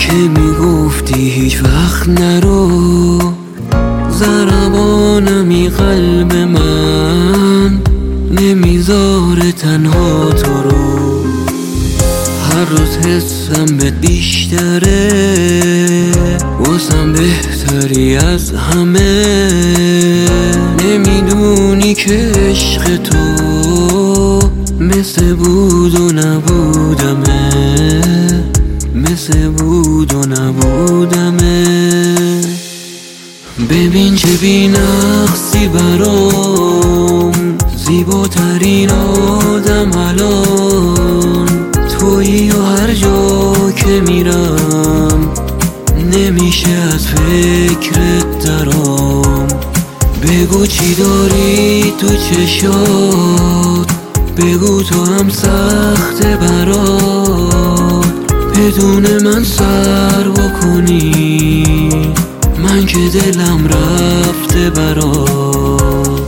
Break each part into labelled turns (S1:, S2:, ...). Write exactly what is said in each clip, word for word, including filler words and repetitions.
S1: که میگفتی هیچ وقت نرو، ضربانمی قلب من نمیذاره تنها تو رو. هر روز حسم بهت بیشتره، واسم بهتری از همه. نمیدونی که عشق تو مثل بود و نبودمه، مثل بود و نبودمه. ببین چه بی‌نقصی برام، زیباترین آدم الان تویی و هر جا که میرم نمیشه از فکرت درام. بگو چی داری تو چشات، بگو تو هم سخته برات بدون من سر بکنی، من که دلم رفته برات.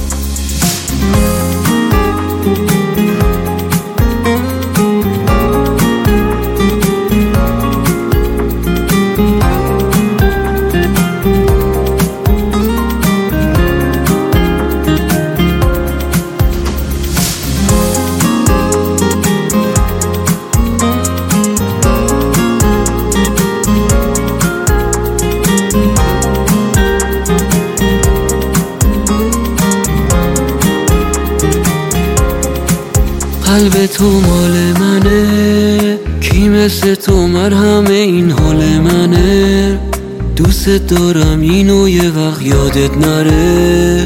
S1: قلب تو مال منه، کی مثل تو مرهم این حال منه. دوست دارم اینو یه وقت یادت نره،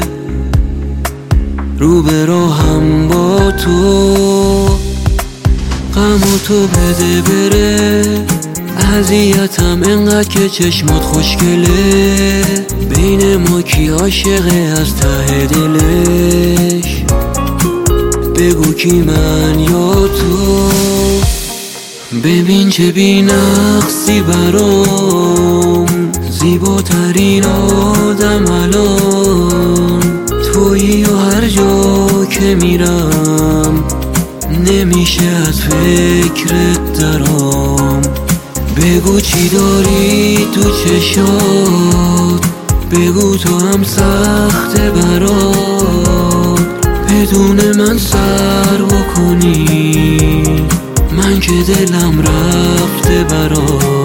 S1: رو به راهم با تو، غمو تو بده بره. اذیتم انقدر که چشمات خوشگله، بین ما کی عاشقه از ته دلش؟ بگو کی من یا تو. ببین چه بی‌نقصی برام، زیباترین آدم الان تویی و هر جا که میرم نمیشه از فکرت درام. بگو چی داری تو چشات، بگو تو هم سخته برات بدون من سر بکنی، من که دلم رفته برات.